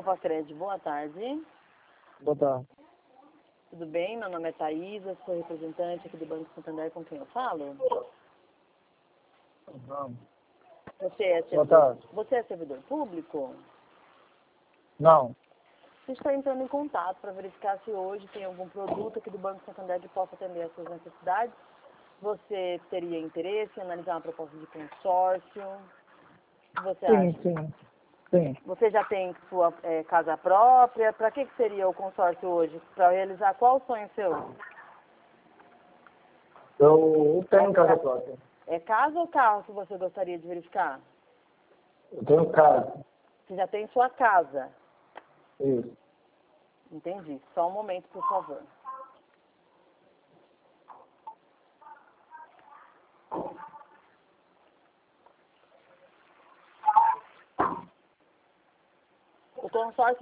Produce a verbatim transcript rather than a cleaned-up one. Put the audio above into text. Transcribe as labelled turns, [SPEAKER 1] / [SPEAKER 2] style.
[SPEAKER 1] Copa Cred, boa tarde.
[SPEAKER 2] Boa tarde.
[SPEAKER 1] Tudo bem? Meu nome é Thaisa, sou representante aqui do Banco Santander, com quem eu falo?
[SPEAKER 2] Não.
[SPEAKER 1] Você é
[SPEAKER 2] Boa
[SPEAKER 1] servidor,
[SPEAKER 2] tarde.
[SPEAKER 1] você é servidor público?
[SPEAKER 2] Não.
[SPEAKER 1] Você está entrando em contato para verificar se hoje tem algum produto aqui do Banco Santander que possa atender às suas necessidades. Você teria interesse em analisar uma proposta de consórcio? O que você
[SPEAKER 2] Sim,
[SPEAKER 1] acha?
[SPEAKER 2] sim. Sim.
[SPEAKER 1] Você já tem sua é, casa própria? Para que, que seria o consórcio hoje? Para realizar qual sonho seu?
[SPEAKER 2] Eu tenho casa própria.
[SPEAKER 1] É casa ou carro que você gostaria de verificar?
[SPEAKER 2] Eu tenho casa.
[SPEAKER 1] Você já tem sua casa.
[SPEAKER 2] Isso.
[SPEAKER 1] Entendi. Só um momento, por favor. O consórcio